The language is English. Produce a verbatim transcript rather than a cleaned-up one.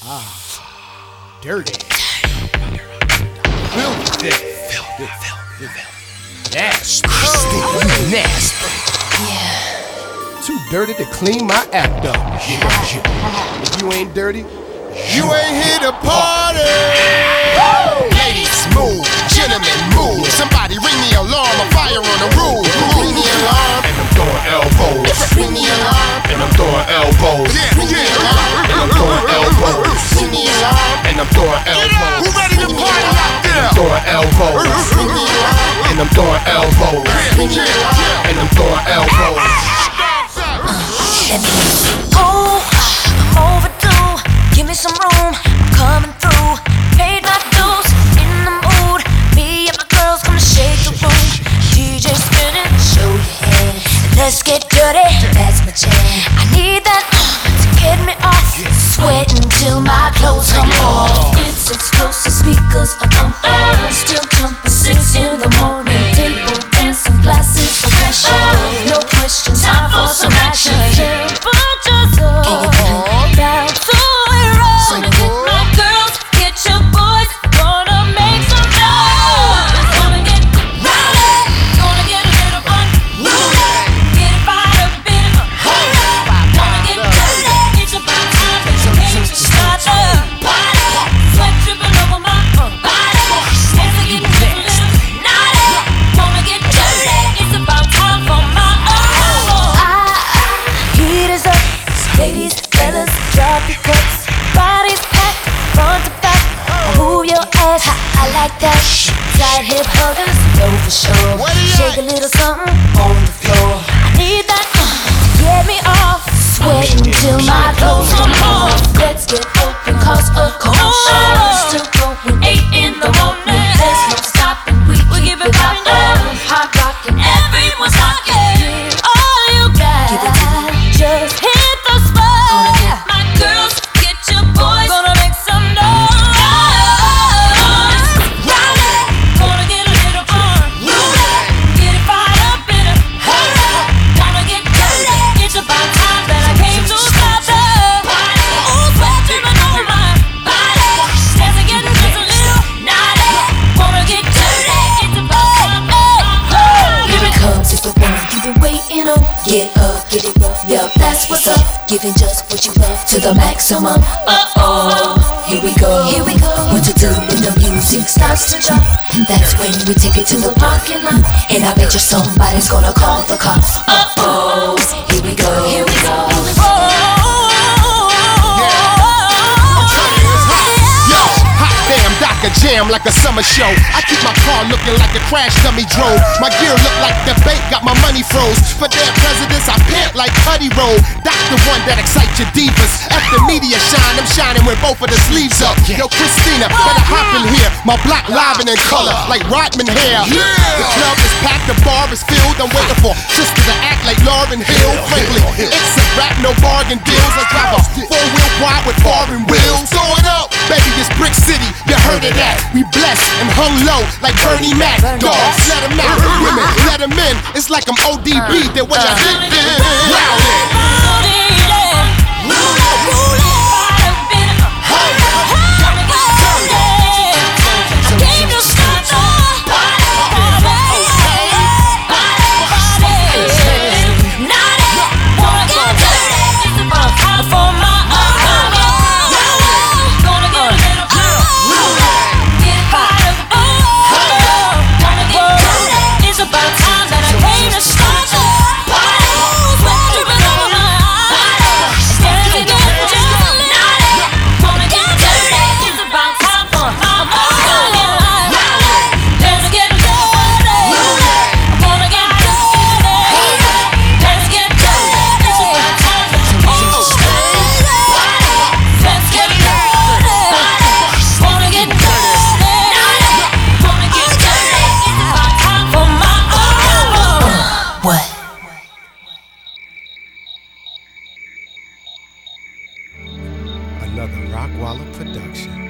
Ah, dirty. Filthy. Filthy. Filthy. Nasty. Nasty. Yeah. Too dirty to clean my act up. Yeah, yeah. If you ain't dirty, you ain't here to party. Ladies, move. Gentlemen, move. Somebody ring the alarm. A fire on the roof. Ring the alarm. And I'm throwing elbows. Ring the alarm. And I'm throwing elbows. Yeah, ring the alarm. And I'm throwing elbows. Ring the alarm. And I'm throwing elbows. Who ready to party out there? Throwing elbows. Ring the alarm. And I'm throwing elbows. Ring the alarm. And I'm throwing elbows. Oh, I'm overdue. Give me some room. I'm coming through. Paid my dues. In the mood. Me and my girls gonna shake the room. D J spinning. Show your hand. Let's get dirty. That's my jam. I need that uh, to get me off. Sweating till my clothes come off. It's explosive speakers up on air. Still jumping six in the morning. Table dancing, glasses of passion. No question, time for some action. Put yourself down to it roll. My girls, get your boys, gonna make some noise. Gonna get rowdy, gonna get a little fun. Get it fired up, bit of a gonna get dirty. It's about time that you came to start the party. Sweat dripping over my body. Hands are getting a little naughty. Wanna get dirty. It's about time for my own. Heat is up, ladies, fellas, drop your cups. Bodies packed, front to back. Move your ass, ha, I like that. Side hip huggers, know for sure. Shake a little something on the floor. I need that uh, to get me off. Sweating till my clothes come off. Let's get open, cause a cold shower. Still going eight in the morning. There's no stopping, we keep it poppin'. Hot rockin', everyone's rockin'. All you got, just hit the spot. My girls, get your boys, gonna make some noise. Rowdy, gonna get a little fun. Get it fired up in a hurry. Wanna get dirty. It's about time that I came to stop the party. Ooh, sweat dripping over my body. Dancing, getting just a little naughty. Wanna get dirty. It's about time. Hey, here it comes, it's the one you've been waiting on. Get up, get it rough, yup, that's what's up. Giving just what you love to the maximum. Uh-oh, here we go, here we go. What to do when the music starts to jump? That's when we take it to the parking lot. And I bet you somebody's gonna call the cops. Uh-oh, here we go, here we go. A jam like a summer show. I keep my car looking like a crash dummy drove. My gear look like the bank got my money froze. For their presidents, I pimp like Cuddy Roll. That's the one that excites your divas. At the media shine, I'm shining with both of the sleeves up. Yo, Christina, better hop in here. My block live and in color, like Rodman hair. The club is packed, the bar is filled. I'm waiting for sister to act like Lauryn Hill. Frankly, it's a rap, no bargain deals. I drive a four-wheel wide with foreign wheels. Throw it up, baby, it's Brick City. You heard it. That. We blessed and hung low like Bernie Mac. Dogs, let them out. Women, let them in. It's like I'm O D B. That when I hit it, another Rockwalla production.